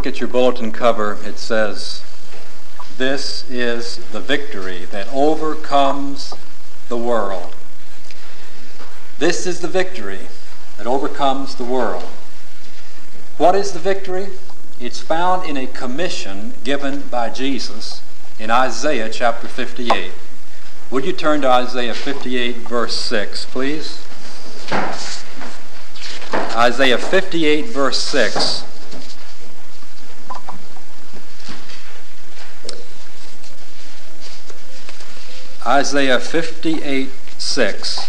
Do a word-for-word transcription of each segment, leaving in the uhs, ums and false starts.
at your bulletin cover, it says, "This is the victory that overcomes the world." This is the victory that overcomes the world. What is the victory? It's found in a commission given by Jesus in Isaiah chapter fifty-eight. Would you turn to Isaiah fifty-eight, verse six, please? Isaiah fifty-eight, verse six. Isaiah fifty-eight, six,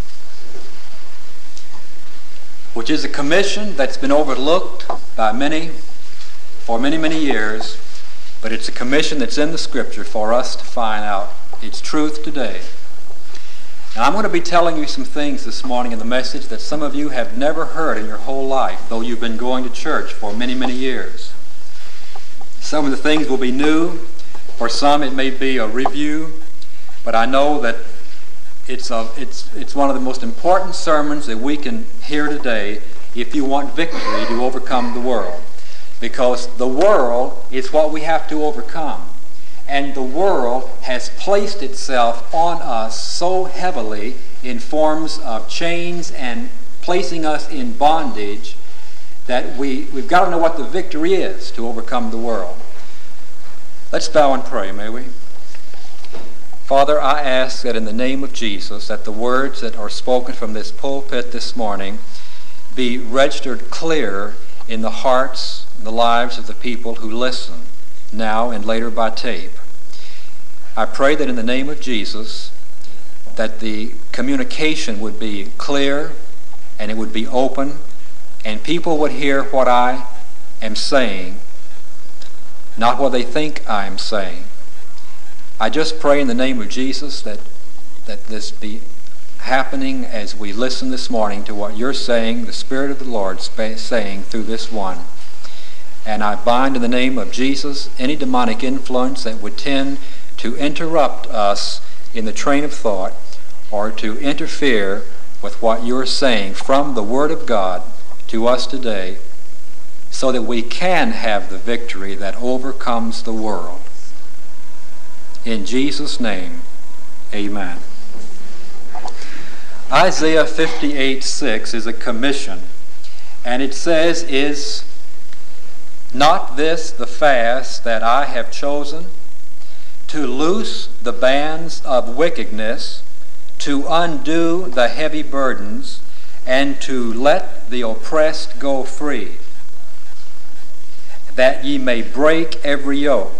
which is a commission that's been overlooked by many for many, many years, but it's a commission that's in the Scripture for us to find out its truth today. And I'm going to be telling you some things this morning in the message that some of you have never heard in your whole life, though you've been going to church for many, many years. Some of the things will be new. For some it may be a review. But I know that it's, a, it's, it's one of the most important sermons that we can hear today if you want victory to overcome the world. Because the world is what we have to overcome. And the world has placed itself on us so heavily in forms of chains and placing us in bondage that we, we've got to know what the victory is to overcome the world. Let's bow and pray, may we? Father, I ask that in the name of Jesus, that the words that are spoken from this pulpit this morning be registered clear in the hearts and the lives of the people who listen, now and later by tape. I pray that in the name of Jesus, that the communication would be clear and it would be open, and people would hear what I am saying, not what they think I am saying. I just pray in the name of Jesus that, that this be happening as we listen this morning to what you're saying, the Spirit of the Lord sp- saying through this one. And I bind in the name of Jesus any demonic influence that would tend to interrupt us in the train of thought or to interfere with what you're saying from the Word of God to us today, so that we can have the victory that overcomes the world. In Jesus' name, amen. Isaiah fifty-eight, six is a commission, and it says, "Is not this the fast that I have chosen, to loose the bands of wickedness, to undo the heavy burdens, and to let the oppressed go free, that ye may break every yoke?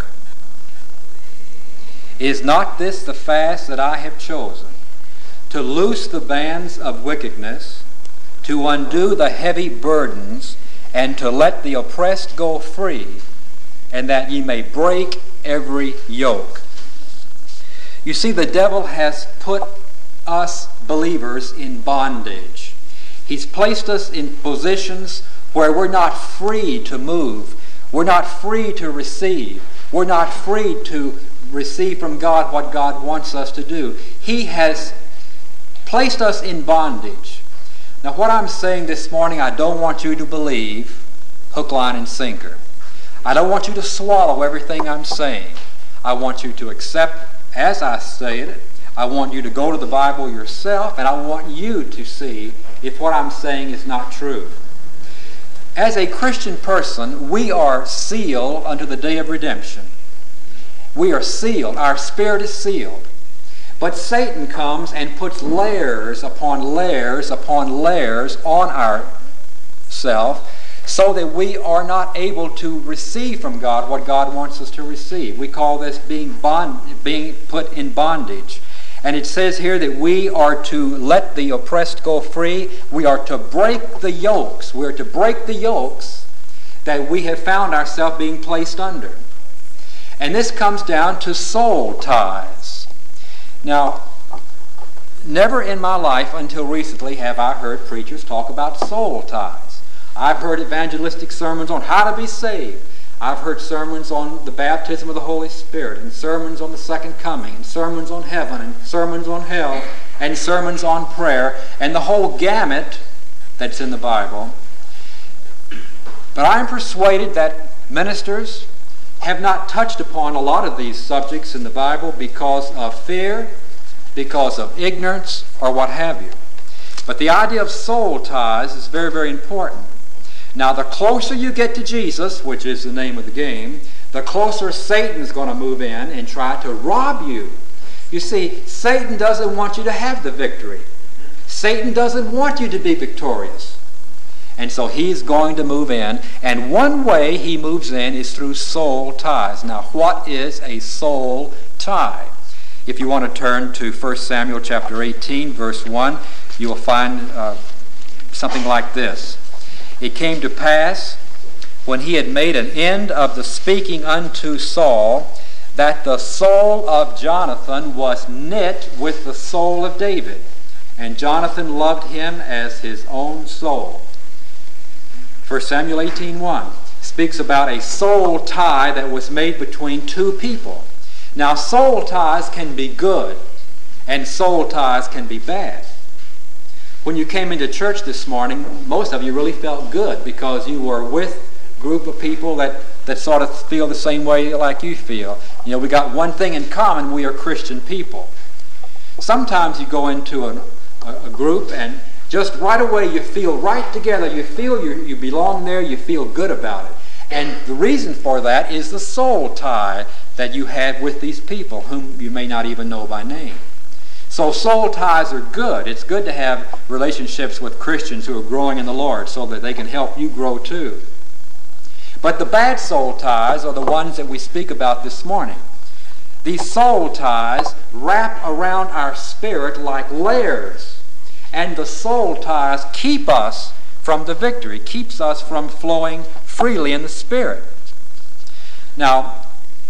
Is not this the fast that I have chosen, to loose the bands of wickedness, to undo the heavy burdens, and to let the oppressed go free, and that ye may break every yoke?" You see, the devil has put us believers in bondage. He's placed us in positions where we're not free to move. We're not free to receive. We're not free to receive from God what God wants us to do. He has placed us in bondage. Now, what I'm saying this morning, I don't want you to believe hook, line, and sinker. I don't want you to swallow everything I'm saying. I want you to accept as I say it. I want you to go to the Bible yourself, and I want you to see if what I'm saying is not true. As a Christian person, we are sealed unto the day of redemption. We are sealed. Our spirit is sealed. But Satan comes and puts layers upon layers upon layers on ourself, so that we are not able to receive from God what God wants us to receive. We call this being bond, being put in bondage. And it says here that we are to let the oppressed go free. We are to break the yokes. We are to break the yokes that we have found ourselves being placed under. And this comes down to soul ties. Now, never in my life until recently have I heard preachers talk about soul ties. I've heard evangelistic sermons on how to be saved. I've heard sermons on the baptism of the Holy Spirit, and sermons on the second coming, and sermons on heaven, and sermons on hell, and sermons on prayer, and the whole gamut that's in the Bible. But I'm persuaded that ministers have not touched upon a lot of these subjects in the Bible because of fear, because of ignorance, or what have you. But the idea of soul ties is very, very important. Now, the closer you get to Jesus, which is the name of the game, the closer Satan is going to move in and try to rob you. You see, Satan doesn't want you to have the victory. Satan doesn't want you to be victorious. And so he's going to move in, and one way he moves in is through soul ties. Now, what is a soul tie? If you want to turn to First Samuel chapter eighteen, verse one, you will find uh, something like this. It came to pass, when he had made an end of the speaking unto Saul, that the soul of Jonathan was knit with the soul of David, and Jonathan loved him as his own soul. First Samuel eighteen one speaks about a soul tie that was made between two people. Now, soul ties can be good, and soul ties can be bad. When you came into church this morning, most of you really felt good because you were with a group of people that, that sort of feel the same way like you feel. You know, we got one thing in common: we are Christian people. Sometimes you go into an, a, a group and just right away you feel right together. You feel you, you belong there. You feel good about it. And the reason for that is the soul tie that you have with these people whom you may not even know by name. So soul ties are good. It's good to have relationships with Christians who are growing in the Lord so that they can help you grow too. But the bad soul ties are the ones that we speak about this morning. These soul ties wrap around our spirit like layers. And the soul ties keep us from the victory, keeps us from flowing freely in the Spirit. Now,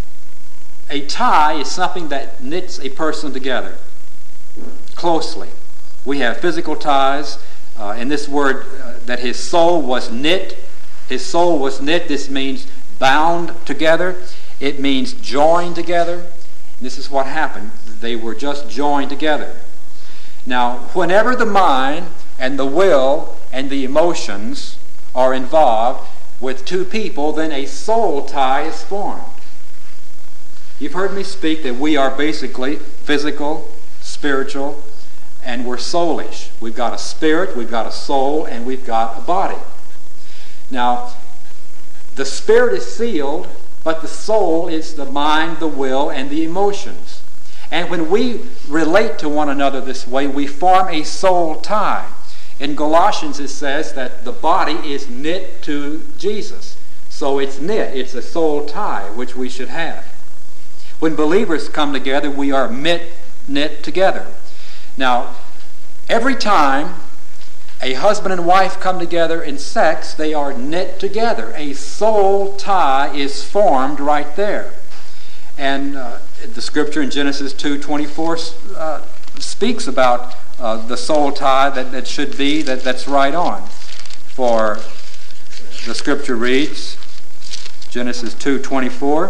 a tie is something that knits a person together closely. We have physical ties. Uh, and this word, uh, that his soul was knit, his soul was knit, this means bound together. It means joined together. And this is what happened. They were just joined together. Now, whenever the mind and the will and the emotions are involved with two people, then a soul tie is formed. You've heard me speak that we are basically physical, spiritual, and we're soulish. We've got a spirit, we've got a soul, and we've got a body. Now, the spirit is sealed, but the soul is the mind, the will, and the emotions. And when we relate to one another this way, we form a soul tie. In Galatians it says that the body is knit to Jesus. So it's knit. It's a soul tie, which we should have. When believers come together, we are knit, knit together. Now, every time a husband and wife come together in sex, they are knit together. A soul tie is formed right there. And uh, the scripture in Genesis two twenty-four uh, speaks about uh, the soul tie that, that should be, that, that's right on. For the scripture reads, Genesis two twenty-four,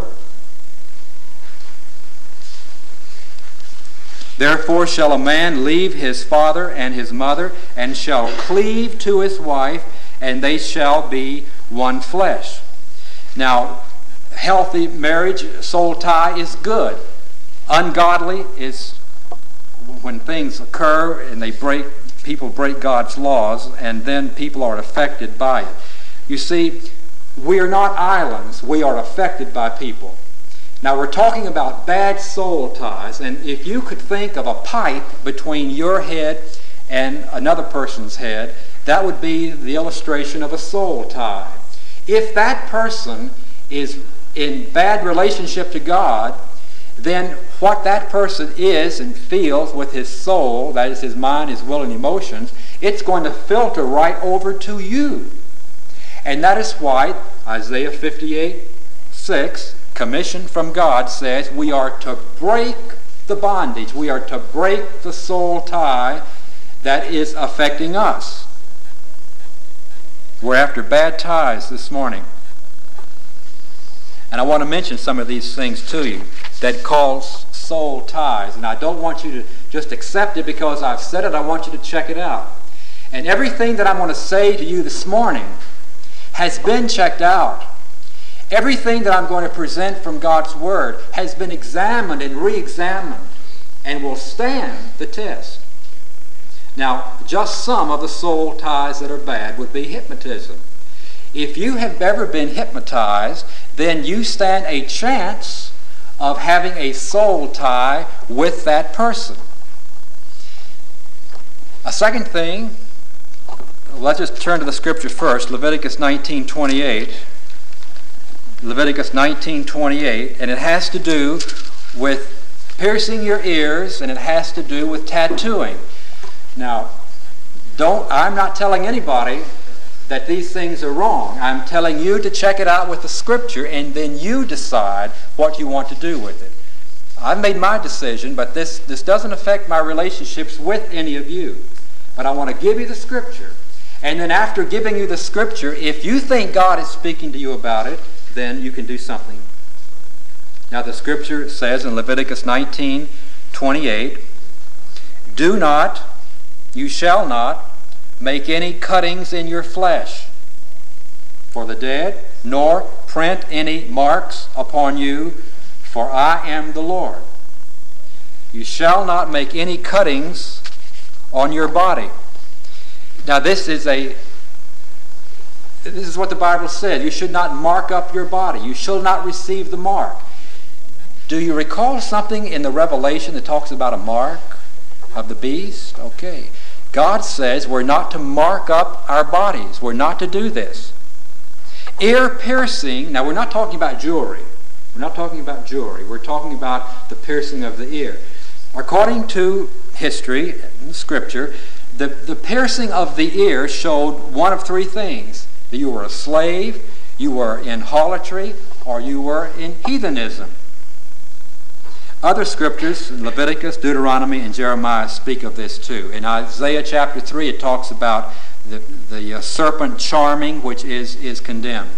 "Therefore shall a man leave his father and his mother, and shall cleave to his wife, and they shall be one flesh." Now, healthy marriage, soul tie is good. Ungodly is when things occur and they break, people break God's laws, and then people are affected by it. You see, we are not islands. We are affected by people. Now, we're talking about bad soul ties, and if you could think of a pipe between your head and another person's head, that would be the illustration of a soul tie. If that person is in bad relationship to God, then what that person is and feels with his soul, that is his mind, his will, and emotions, it's going to filter right over to you. And that is why Isaiah fifty-eight six, commission from God, says we are to break the bondage. We are to break the soul tie that is affecting us. We're after bad ties this morning. And I want to mention some of these things to you that cause soul ties. And I don't want you to just accept it because I've said it. I want you to check it out. And everything that I'm going to say to you this morning has been checked out. Everything that I'm going to present from God's Word has been examined and re-examined and will stand the test. Now, just some of the soul ties that are bad would be hypnotism. If you have ever been hypnotized, then you stand a chance of having a soul tie with that person. A second thing, let's just turn to the scripture first, Leviticus nineteen twenty-eight. Leviticus nineteen twenty-eight, and it has to do with piercing your ears, and it has to do with tattooing. Now, don't, I'm not telling anybody that these things are wrong. I'm telling you to check it out with the scripture, and then you decide what you want to do with it. I've made my decision, but this, this doesn't affect my relationships with any of you. But I want to give you the scripture. And then after giving you the scripture, if you think God is speaking to you about it, then you can do something. Now the scripture says in Leviticus nineteen twenty-eight, do not, you shall not, make any cuttings in your flesh for the dead, nor print any marks upon you, for I am the Lord. You shall not make any cuttings on your body. Now this is a this is what the Bible said. You should not mark up your body. You shall not receive the mark. Do you recall something in the Revelation that talks about a mark of the beast? Okay. God says we're not to mark up our bodies. We're not to do this. Ear piercing, now we're not talking about jewelry. We're not talking about jewelry. We're talking about the piercing of the ear. According to history and Scripture, the, the piercing of the ear showed one of three things. That you were a slave, you were in harlotry, or you were in heathenism. Other scriptures, Leviticus, Deuteronomy, and Jeremiah speak of this too. In Isaiah chapter three, it talks about the, the uh, serpent charming, which is, is condemned.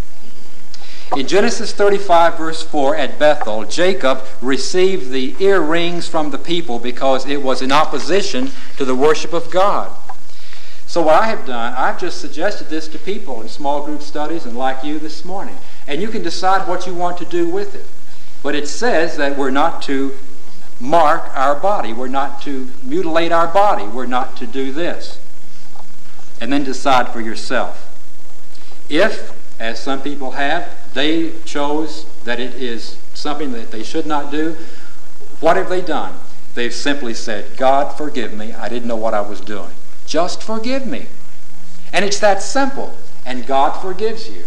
In Genesis thirty-five, verse four, at Bethel, Jacob received the earrings from the people because it was in opposition to the worship of God. So what I have done, I've just suggested this to people in small group studies and like you this morning. And you can decide what you want to do with it. But it says that we're not to mark our body. We're not to mutilate our body. We're not to do this. And then decide for yourself. If, as some people have, they chose that it is something that they should not do, what have they done? They've simply said, God, forgive me. I didn't know what I was doing. Just forgive me. And it's that simple. And God forgives you.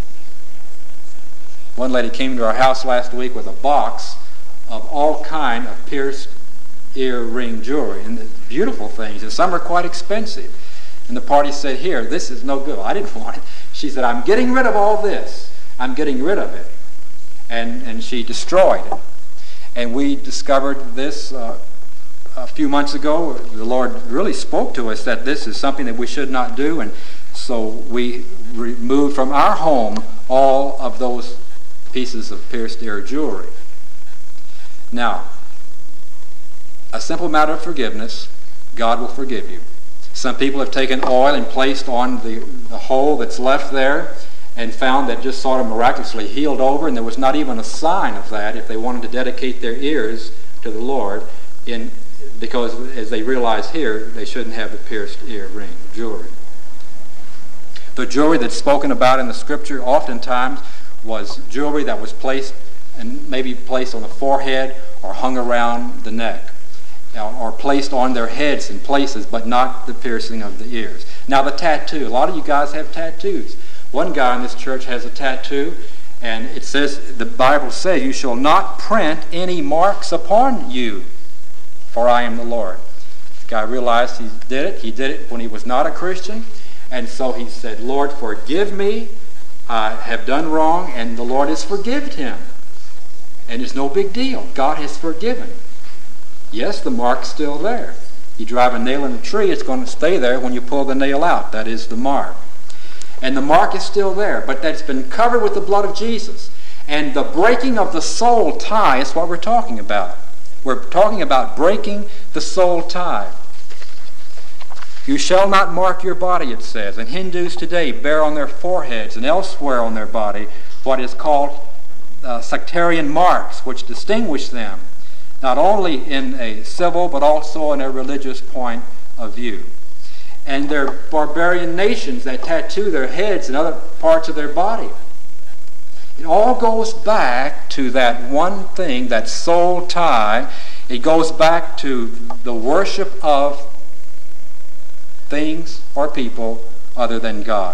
One lady came to our house last week with a box of all kind of pierced earring jewelry, and beautiful things, and some are quite expensive. And the party said, here, this is no good. I didn't want it. She said, I'm getting rid of all this. I'm getting rid of it. And, and she destroyed it. And we discovered this uh, a few months ago. The Lord really spoke to us that this is something that we should not do, and so we removed from our home all of those pieces of pierced ear jewelry. Now, a simple matter of forgiveness, God will forgive you. Some people have taken oil and placed on the, the hole that's left there and found that just sort of miraculously healed over, and there was not even a sign of that if they wanted to dedicate their ears to the Lord, in because as they realized here, they shouldn't have the pierced ear ring jewelry. The jewelry that's spoken about in the Scripture oftentimes was jewelry that was placed and maybe placed on the forehead or hung around the neck, or placed on their heads in places, but not the piercing of the ears. Now the tattoo. A lot of you guys have tattoos. One guy in this church has a tattoo, and it says, the Bible says, you shall not print any marks upon you, for I am the Lord. The guy realized he did it. He did it when he was not a Christian, and so he said, Lord, forgive me. I have done wrong, and the Lord has forgiven him. And it's no big deal. God has forgiven. Yes, the mark's still there. You drive a nail in a tree, it's going to stay there when you pull the nail out. That is the mark. And the mark is still there, but that's been covered with the blood of Jesus. And the breaking of the soul tie is what we're talking about. We're talking about breaking the soul tie. You shall not mark your body, it says. And Hindus today bear on their foreheads and elsewhere on their body what is called uh, sectarian marks, which distinguish them, not only in a civil but also in a religious point of view. And they're barbarian nations that tattoo their heads and other parts of their body. It all goes back to that one thing, that soul tie. It goes back to the worship of things or people other than God.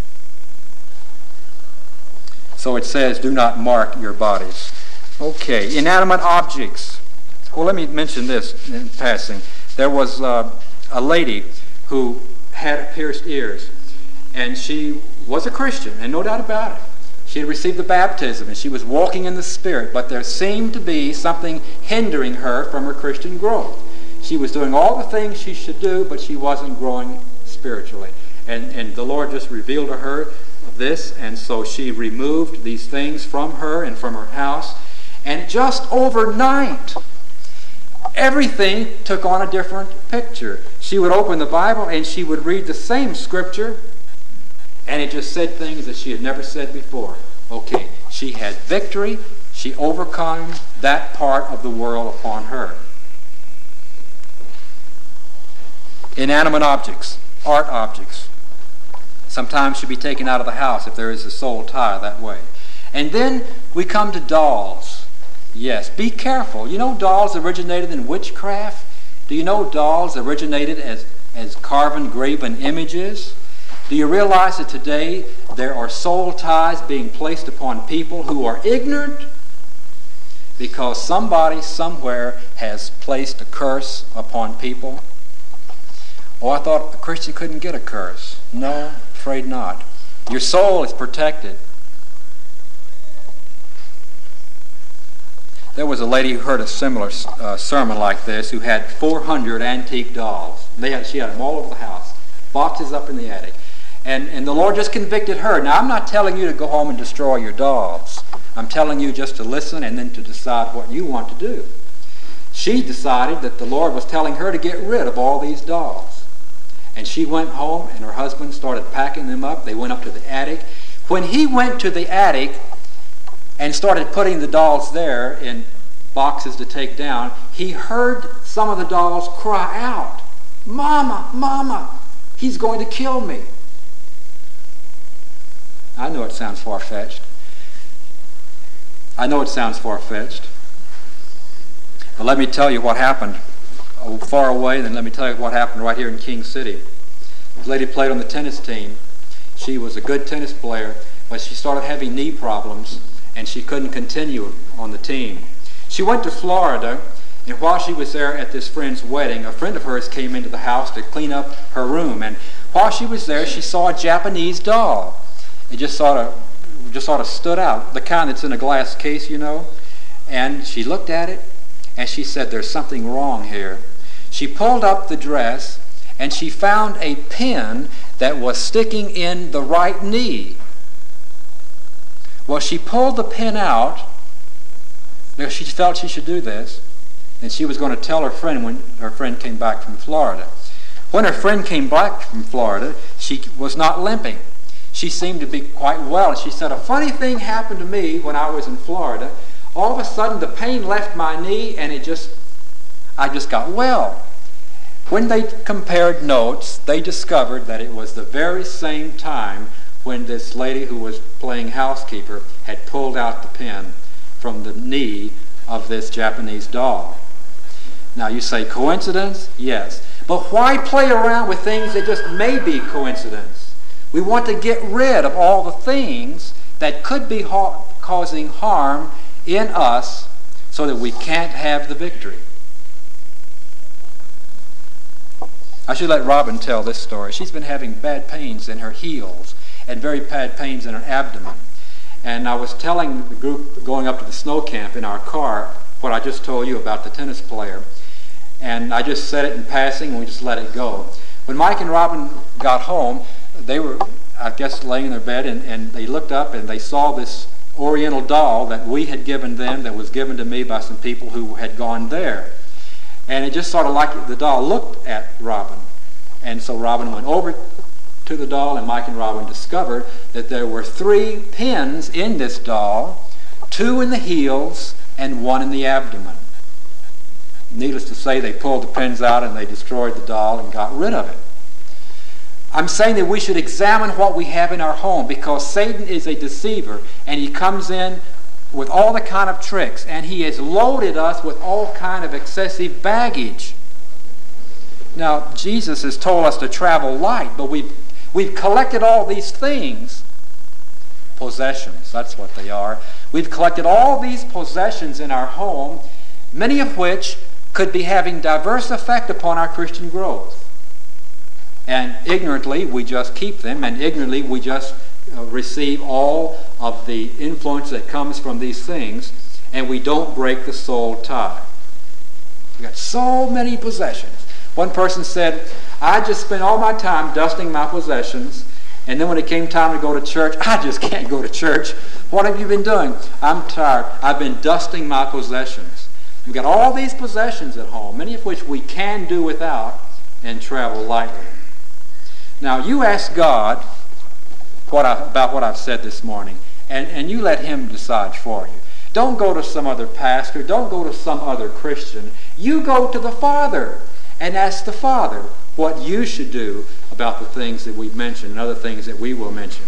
So it says, do not mark your bodies. Okay, inanimate objects. Well, let me mention this in passing. There was uh, a lady who had pierced ears, and she was a Christian, and no doubt about it. She had received the baptism, and she was walking in the Spirit, but there seemed to be something hindering her from her Christian growth. She was doing all the things she should do, but she wasn't growing spiritually. And, and the Lord just revealed to her this, and so she removed these things from her and from her house, and just overnight, everything took on a different picture. She would open the Bible and she would read the same scripture, and it just said things that she had never said before. Okay, she had victory. She overcame that part of the world upon her. Inanimate objects, art objects, sometimes should be taken out of the house if there is a soul tie that way. And then we come to dolls. Yes, be careful. You know dolls originated in witchcraft? Do you know dolls originated as, as carven, graven images? Do you realize that today there are soul ties being placed upon people who are ignorant because somebody somewhere has placed a curse upon people? Oh, I thought a Christian couldn't get a curse. No, afraid not. Your soul is protected. There was a lady who heard a similar uh, sermon like this who had four hundred antique dolls. They had, she had them all over the house, boxes up in the attic. And, and the Lord just convicted her. Now, I'm not telling you to go home and destroy your dolls. I'm telling you just to listen and then to decide what you want to do. She decided that the Lord was telling her to get rid of all these dolls. And she went home and her husband started packing them up. They went up to the attic. When he went to the attic and started putting the dolls there in boxes to take down, he heard some of the dolls cry out, "Mama, Mama, he's going to kill me." I know it sounds far-fetched. I know it sounds far-fetched. But let me tell you what happened oh, far away, then let me tell you what happened right here in King City. This lady played on the tennis team. She was a good tennis player, but she started having knee problems, and she couldn't continue on the team. She went to Florida, and while she was there at this friend's wedding, a friend of hers came into the house to clean up her room, and while she was there, she saw a Japanese doll. It just sort of, just sort of stood out, the kind that's in a glass case, you know. And she looked at it, and she said, "There's something wrong here." She pulled up the dress, and she found a pin that was sticking in the right knee. Well, she pulled the pin out, because she felt she should do this, and she was going to tell her friend when her friend came back from Florida. When her friend came back from Florida, she was not limping. She seemed to be quite well. She said, "A funny thing happened to me when I was in Florida. All of a sudden, the pain left my knee, and it just, I just got well." When they compared notes, they discovered that it was the very same time when this lady who was playing housekeeper had pulled out the pin from the knee of this Japanese doll. Now you say, coincidence? Yes. But why play around with things that just may be coincidence? We want to get rid of all the things that could be ha- causing harm in us so that we can't have the victory. I should let Robin tell this story. She's been having bad pains in her heels and very bad pains in her abdomen. And I was telling the group going up to the snow camp in our car what I just told you about the tennis player. And I just said it in passing and we just let it go. When Mike and Robin got home, they were, I guess, laying in their bed, and, and they looked up and they saw this Oriental doll that we had given them, that was given to me by some people who had gone there. And it just sort of like the doll looked at Robin. And so Robin went over to the doll, and Mike and Robin discovered that there were three pins in this doll, two in the heels and one in the abdomen. Needless to say, they pulled the pins out and they destroyed the doll and got rid of it. I'm saying that we should examine what we have in our home, because Satan is a deceiver, and he comes in with all the kind of tricks, and he has loaded us with all kind of excessive baggage. Now, Jesus has told us to travel light, but we've, we've collected all these things, possessions, that's what they are. We've collected all these possessions in our home, many of which could be having diverse effect upon our Christian growth. And ignorantly, we just keep them, and ignorantly, we just uh, receive all of the influence that comes from these things, and we don't break the soul tie. We've got so many possessions. One person said, I just spent all my time dusting my possessions, and then when it came time to go to church, I just can't go to church. What have you been doing? I'm tired. I've been dusting my possessions. We've got all these possessions at home, many of which we can do without and travel lightly. Now, you ask God what I, about what I've said this morning, and, and you let Him decide for you. Don't go to some other pastor. Don't go to some other Christian. You go to the Father and ask the Father what you should do about the things that we've mentioned and other things that we will mention.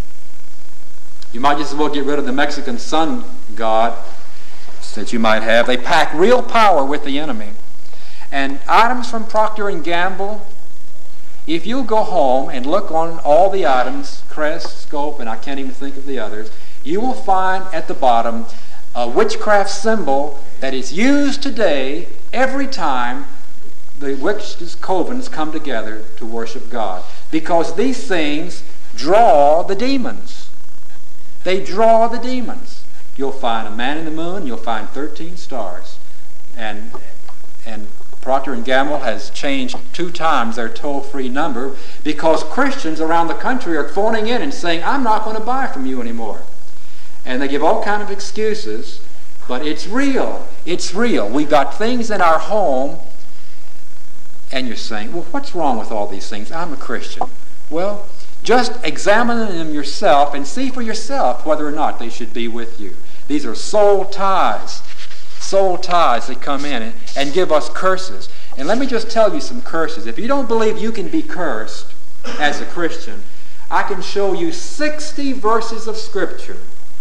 You might just as well get rid of the Mexican sun god that you might have. They pack real power with the enemy. And items from Procter and Gamble, if you go home and look on all the items, Crest, Scope, and I can't even think of the others, you will find at the bottom a witchcraft symbol that is used today every time the witches' covens come together to worship God. Because these things draw the demons. They draw the demons. You'll find a man in the moon, you'll find thirteen stars. And, and Procter and Gamble has changed two times their toll-free number because Christians around the country are phoning in and saying, I'm not going to buy from you anymore. And they give all kind of excuses, but it's real. It's real. We've got things in our home, and you're saying, well, what's wrong with all these things? I'm a Christian. Well, just examine them yourself and see for yourself whether or not they should be with you. These are soul ties. Soul ties that come in and, and give us curses. And let me just tell you some curses. If you don't believe you can be cursed as a Christian, I can show you sixty verses of Scripture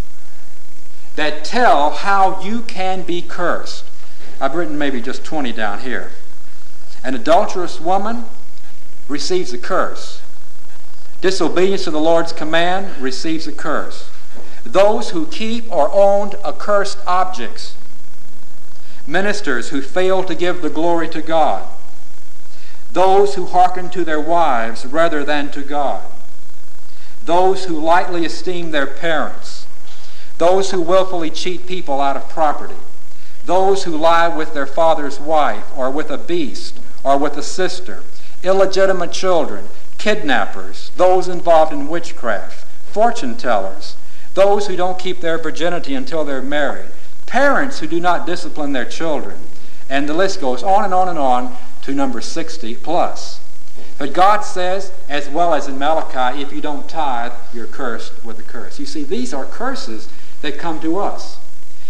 that tell how you can be cursed. I've written maybe just twenty down here. An adulterous woman receives a curse. Disobedience to the Lord's command receives a curse. Those who keep or own accursed objects. Ministers who fail to give the glory to God. Those who hearken to their wives rather than to God. Those who lightly esteem their parents. Those who willfully cheat people out of property. Those who lie with their father's wife or with a beast or with a sister. Illegitimate children. Kidnappers. Those involved in witchcraft. Fortune tellers. Those who don't keep their virginity until they're married. Parents who do not discipline their children. And the list goes on and on and on to number sixty plus. But God says, as well as in Malachi, if you don't tithe, you're cursed with a curse. You see, these are curses that come to us.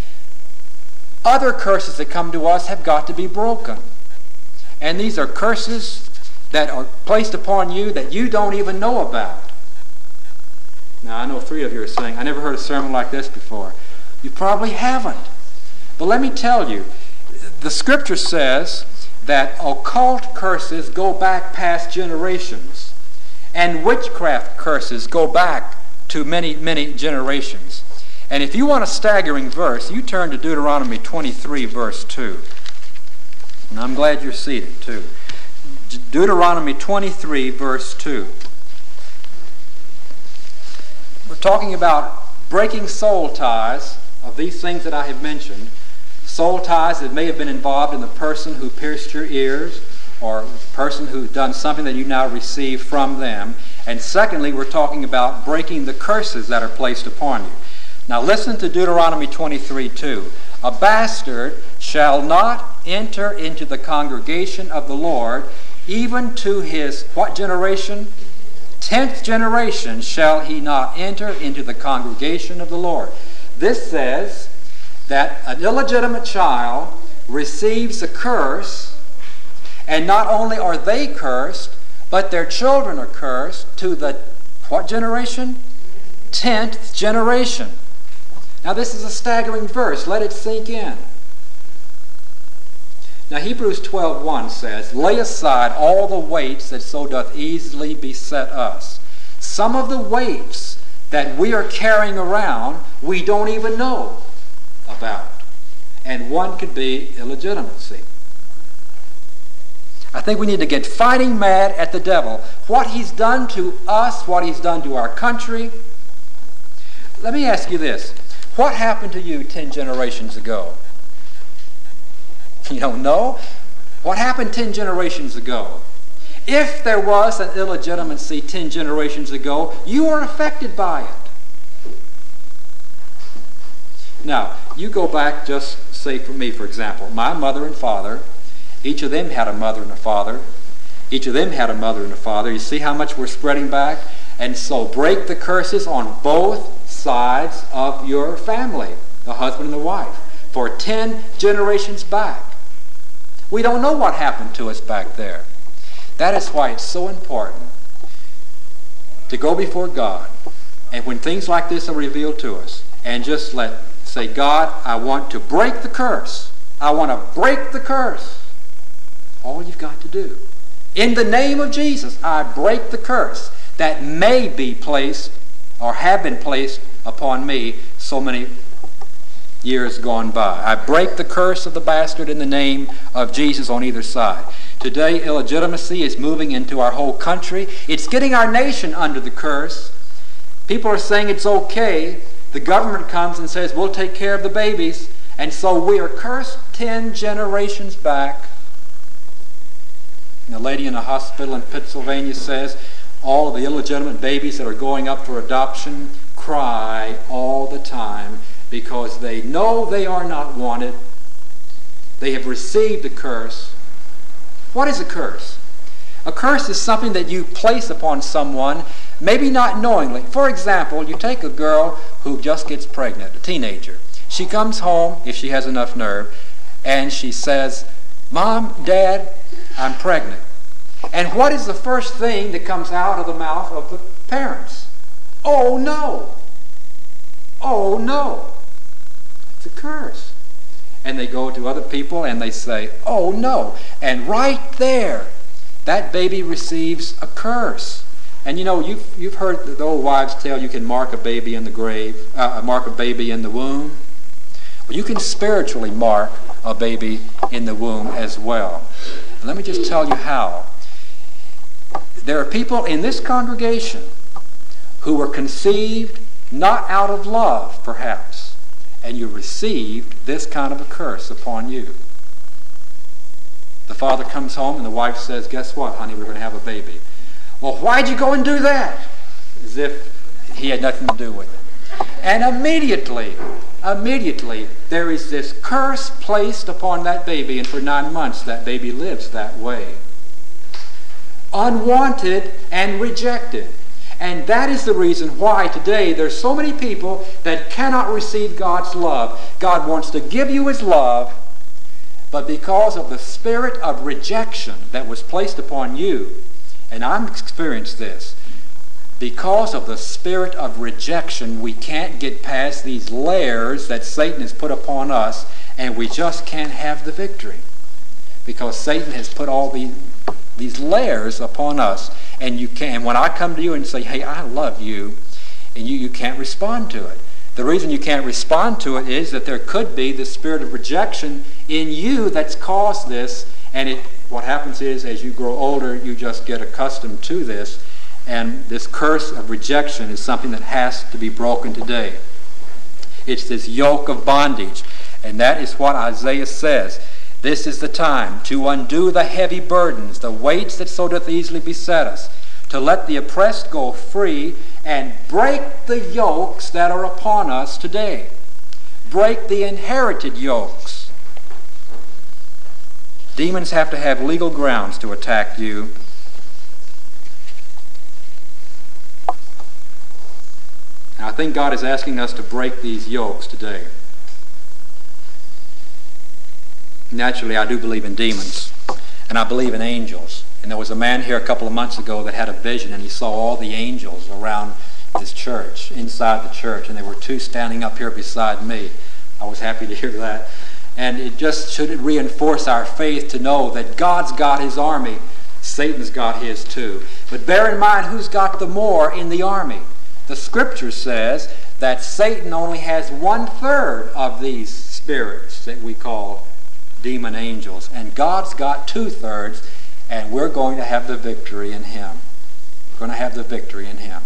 Other curses that come to us have got to be broken. And these are curses that are placed upon you that you don't even know about. Now, I know three of you are saying, I never heard a sermon like this before. You probably haven't. But let me tell you, the Scripture says that occult curses go back past generations, and witchcraft curses go back to many, many generations. And if you want a staggering verse, you turn to Deuteronomy twenty-three, verse two. And I'm glad you're seated, too. Deuteronomy twenty-three, verse two. We're talking about breaking soul ties of these things that I have mentioned. Soul ties that may have been involved in the person who pierced your ears or the person who's done something that you now receive from them. And secondly, we're talking about breaking the curses that are placed upon you. Now listen to Deuteronomy twenty-three two. A bastard shall not enter into the congregation of the Lord, even to his, what generation? tenth generation shall he not enter into the congregation of the Lord. This says that an illegitimate child receives a curse, and not only are they cursed, but their children are cursed to the what generation? Tenth generation. Now this is a staggering verse. Let it sink in. Now Hebrews twelve one says, lay aside all the weights that so doth easily beset us. Some of the weights that we are carrying around we don't even know about. And one could be illegitimacy. I think we need to get fighting mad at the devil. What he's done to us, what he's done to our country. Let me ask you this. What happened to you ten generations ago? You don't know? What happened ten generations ago? If there was an illegitimacy ten generations ago, you were affected by it. Now, you go back, just say for me, for example, my mother and father, each of them had a mother and a father. Each of them had a mother and a father. You see how much we're spreading back? And so break the curses on both sides of your family, the husband and the wife, for ten generations back. We don't know what happened to us back there. That is why it's so important to go before God, and when things like this are revealed to us, and just let, say, God, I want to break the curse. I want to break the curse. All you've got to do. In the name of Jesus, I break the curse that may be placed or have been placed upon me so many years gone by. I break the curse of the bastard in the name of Jesus on either side. Today, illegitimacy is moving into our whole country. It's getting our nation under the curse. People are saying it's okay. The government comes and says, we'll take care of the babies. And so we are cursed ten generations back. And a lady in a hospital in Pennsylvania says, all of the illegitimate babies that are going up for adoption cry all the time because they know they are not wanted. They have received a curse. What is a curse? A curse is something that you place upon someone, maybe not knowingly. For example, you take a girl who just gets pregnant, a teenager. She comes home, if she has enough nerve, and she says, Mom, Dad, I'm pregnant. And what is the first thing that comes out of the mouth of the parents? Oh no! Oh no! It's a curse. And they go to other people and they say, oh no! And right there, that baby receives a curse. And you know, you've, you've heard the old wives tell you can mark a baby in the grave, uh, mark a baby in the womb. Well, you can spiritually mark a baby in the womb as well. And let me just tell you how. There are people in this congregation who were conceived not out of love, perhaps, and you received this kind of a curse upon you. The father comes home and the wife says, guess what, honey, we're going to have a baby. Well, why'd you go and do that? As if he had nothing to do with it. And immediately, immediately, there is this curse placed upon that baby, and for nine months that baby lives that way. Unwanted and rejected. And that is the reason why today there's so many people that cannot receive God's love. God wants to give you His love, but because of the spirit of rejection that was placed upon you, and I've experienced this, because of the spirit of rejection, we can't get past these layers that Satan has put upon us, and we just can't have the victory. Because Satan has put all these, these layers upon us, and you can't. And when I come to you and say, hey, I love you, and you, you can't respond to it. The reason you can't respond to it is that there could be the spirit of rejection in you that's caused this, and it, what happens is as you grow older, you just get accustomed to this, and this curse of rejection is something that has to be broken today. It's this yoke of bondage, and that is what Isaiah says. This is the time to undo the heavy burdens, the weights that so doth easily beset us, to let the oppressed go free, and break the yokes that are upon us today. Break the inherited yokes. Demons have to have legal grounds to attack you. And I think God is asking us to break these yokes today. Naturally, I do believe in demons, and I believe in angels. And there was a man here a couple of months ago that had a vision, and he saw all the angels around this church, inside the church, and there were two standing up here beside me. I was happy to hear that. And it just should reinforce our faith to know that God's got his army. Satan's got his too. But bear in mind who's got the more in the army. The scripture says that Satan only has one-third of these spirits that we call demon angels. And God's got two-thirds, and we're going to have the victory in him. We're going to have the victory in him.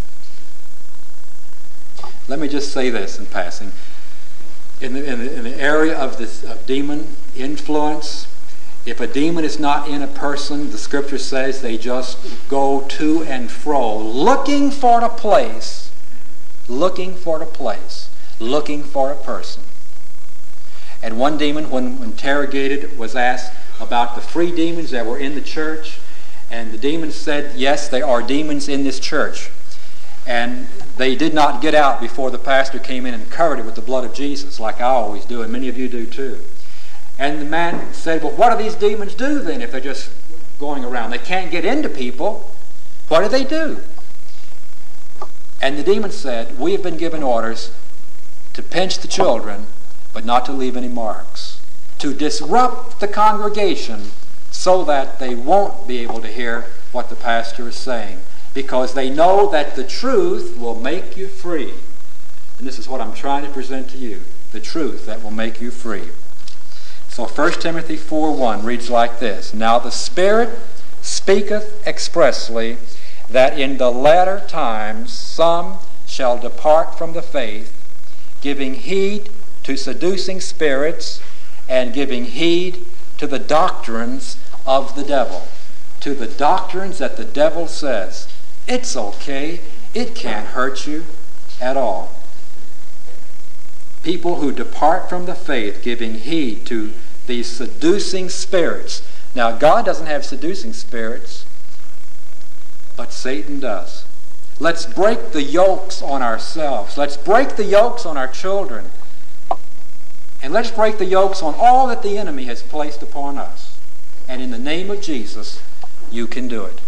Let me just say this in passing. In the, in the, in the area of this of demon influence, if a demon is not in a person, the scripture says they just go to and fro, looking for a place, looking for a place, looking for a person. And one demon, when interrogated, was asked about the three demons that were in the church, and the demon said, yes, there are demons in this church. And they did not get out before the pastor came in and covered it with the blood of Jesus, like I always do, and many of you do too. And the man said, well, what do these demons do then if they're just going around? They can't get into people. What do they do? And the demon said, we have been given orders to pinch the children, but not to leave any marks, to disrupt the congregation so that they won't be able to hear what the pastor is saying, because they know that the truth will make you free. And this is what I'm trying to present to you, the truth that will make you free. So First Timothy four one reads like this, now the Spirit speaketh expressly that in the latter times some shall depart from the faith, giving heed to seducing spirits, and giving heed to the doctrines of the devil. To the doctrines that the devil says, it's okay, it can't hurt you at all. People who depart from the faith, giving heed to these seducing spirits. Now, God doesn't have seducing spirits, but Satan does. Let's break the yokes on ourselves. Let's break the yokes on our children. And let's break the yokes on all that the enemy has placed upon us. And in the name of Jesus, you can do it.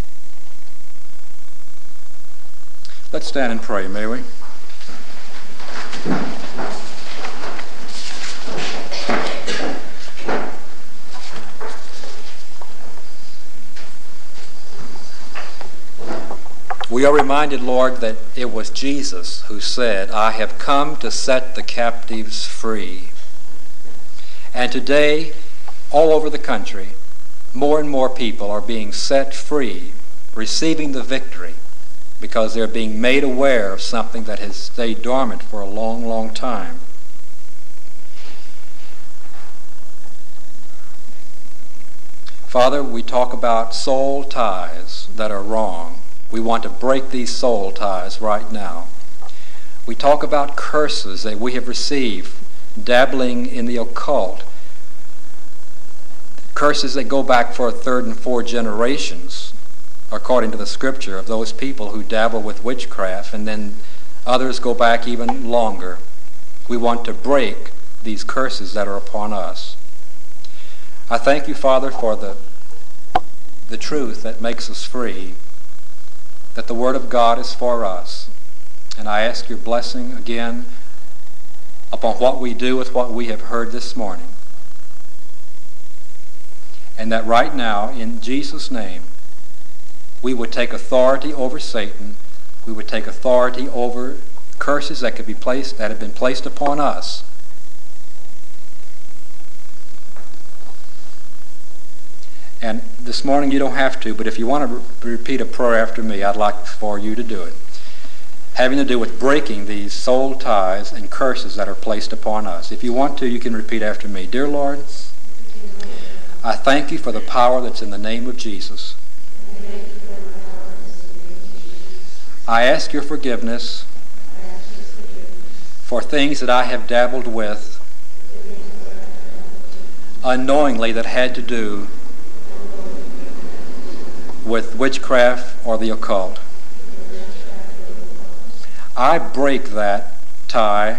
Let's stand and pray, may we? We are reminded, Lord, that it was Jesus who said, I have come to set the captives free. And today, all over the country, more and more people are being set free, receiving the victory, because they're being made aware of something that has stayed dormant for a long, long time. Father, we talk about soul ties that are wrong. We want to break these soul ties right now. We talk about curses that we have received, dabbling in the occult, curses that go back for a third and fourth generations, according to the scripture, of those people who dabble with witchcraft, and then others go back even longer. We want to break these curses that are upon us. I thank you, Father, for the, the truth that makes us free, that the Word of God is for us. And I ask your blessing again upon what we do with what we have heard this morning. And that right now, in Jesus' name, we would take authority over Satan. We would take authority over curses that could be placed, that have been placed upon us. And this morning you don't have to, but if you want to re- repeat a prayer after me, I'd like for you to do it. Having to do with breaking these soul ties and curses that are placed upon us. If you want to, you can repeat after me. Dear Lord, I thank you for the power that's in the name of Jesus. I ask your forgiveness for things that I have dabbled with unknowingly that had to do with witchcraft or the occult. I break that tie.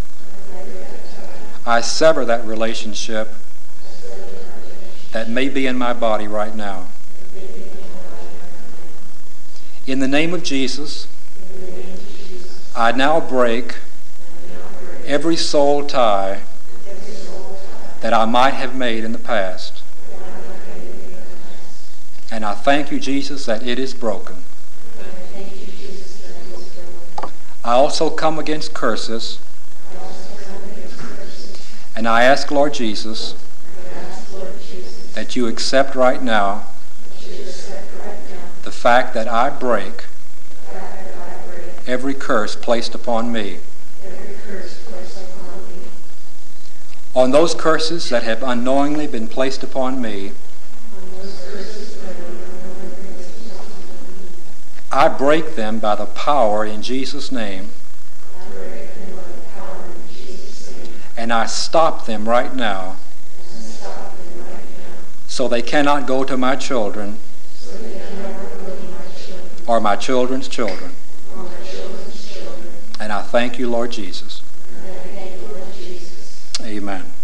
I sever that relationship that may be in my body right now. In the name of Jesus, I now break every soul tie that I might have made in the past. And I thank you, Jesus, that it is broken. I also come against curses. And I ask, Lord Jesus, that you accept right now the fact that I break every curse placed upon me. On those curses that have unknowingly been placed upon me, I break them by the power in Jesus' name. And I stop them right now so they cannot go to my children or my children's children. And I thank you, Lord Jesus. Amen.